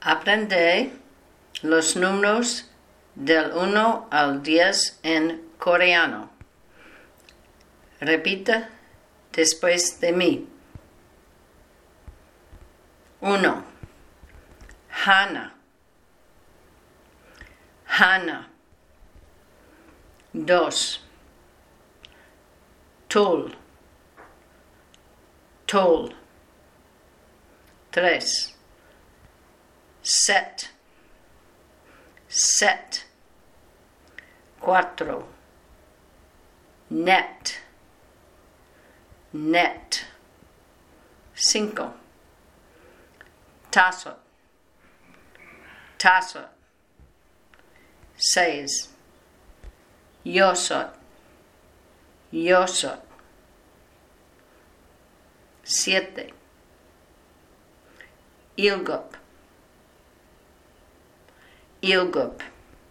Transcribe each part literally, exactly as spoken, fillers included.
Aprende los números del uno al diez en coreano. Repita después de mí. Uno. Hana. Hana. Dos. Tul. Tul. Tres. Set. Set. Cuatro. Net. Net. Cinco. Tazo. Tazo. Seis. Yosot. Yosot. Siete. Ilgup. Ilgup.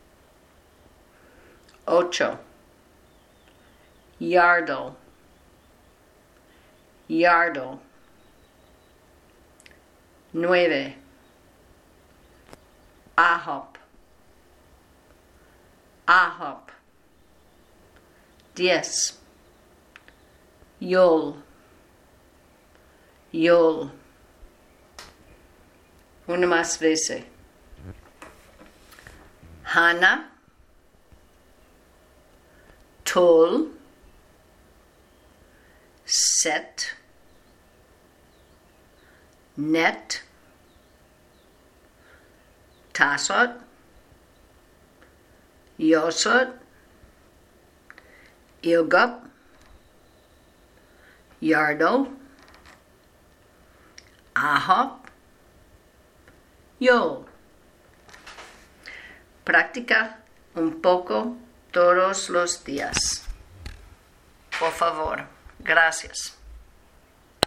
Ocho. Yardle. Yardle. Nueve. Ahop. Ahop. Diez. Yol. Yol. Una más veces. Hana. Tul. Set. Net. Tasot. Yosot. Ilgup. Yardle. Ahop. Yol. Practica un poco todos los días. Por favor. Gracias.